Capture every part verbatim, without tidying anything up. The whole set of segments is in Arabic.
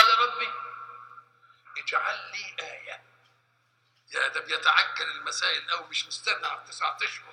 قال ربي اجعل لي آية. يا ده بيتعجل المسائل أو مش مستنى على تسعة أشهر.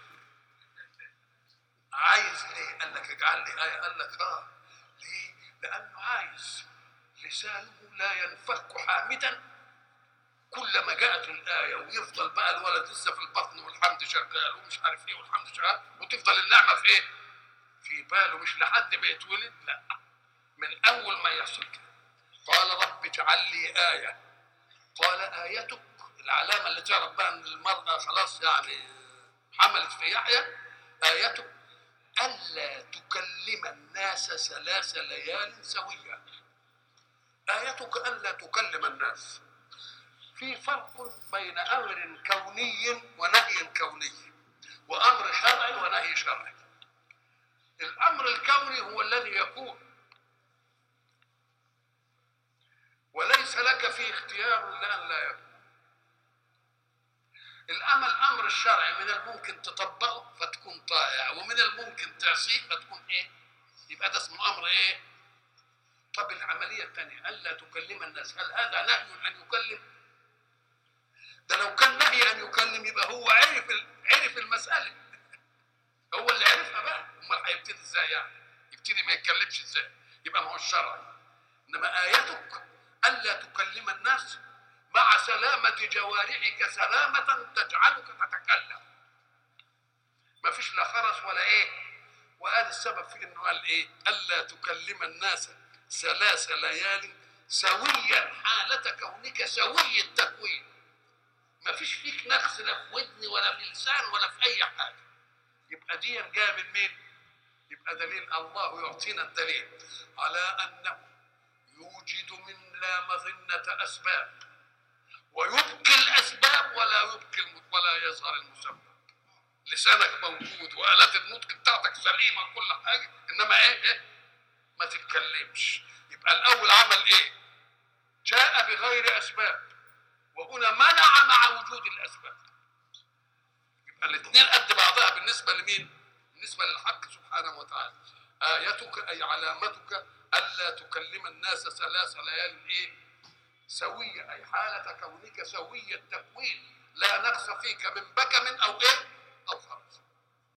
عايز ليه؟ قال لك اجعل لي آية. قال لك اه ليه؟ لأنه عايز لسانه لا ينفك حامدا كلما جاءت الآية، ويفضل بقى الولد لسه في البطن والحمد شغال ومش عارف ايه والحمد شغال، وتفضل النعمة في ايه؟ في باله، مش لحد ما يتولد، لا، من أول ما يحصل كده. قال رب اجعل لي آية. قال آيتك، العلامة اللي تعرف بقى ان المرأة خلاص يعني حملت في يحيى، آيتك ألا تكلم الناس ثلاث ليال سوية. آيتك ألا تكلم الناس. في فرق بين أمر كوني ونهي كوني، وأمر شرعي ونهي شرعي. الأمر الكوني هو الذي يكون، وليس لك فيه اختيار لأن لا يكون. الأمر الأمر الشرعي من الممكن تطبقه فتكون طائع، ومن الممكن تعصيه فتكون إيه؟ يبقى ده اسمه أمر إيه؟ طب العملية الثانية ألا تكلم الناس، هل هذا نهي أن يكلم؟ ده لو كان نهي أن يكلم يبقى هو عرف عرف المسألة، هو اللي عرفها بقى، أمال هيبتدي إزاي يعني؟ يبتدي ما يتكلمش إزاي؟ يبقى ما هو الشرعي. إنما آيتك ألا تكلم الناس مع سلامة جوارحك سلامة تجعلك تتكلم. ما فيش لا خرس ولا إيه. وقال السبب في إنه قال إيه؟ ألا تكلم الناس ثلاث ليال سويا حالة كونك سوي التكوين. ما فيش فيك نقص لا في ودن ولا في لسان ولا في أي حاجة. يبقى دي جاء من مين؟ يبقى دليل الله يعطينا الدليل على أنه يوجد من لا مظنة أسباب، ويبقي الأسباب ولا يبقي ولا يظهر المسبب. لسانك موجود وآلات النطق بتاعتك سليمة كل حاجة، إنما إيه؟ إيه؟ ما تتكلمش. يبقى الأول عمل إيه؟ جاء بغير أسباب، وهنا منع مع وجود الأسباب. يبقى الاثنين قد بعضها بالنسبة لمين؟ بالنسبة للحق سبحانه وتعالى. آيتك أي علامتك ألا تكلم الناس ثلاث ليال إيه؟ سوية، أي حالة كونك سوي التكوين لا نقص فيك من بكم أو إيه؟ أو خرس.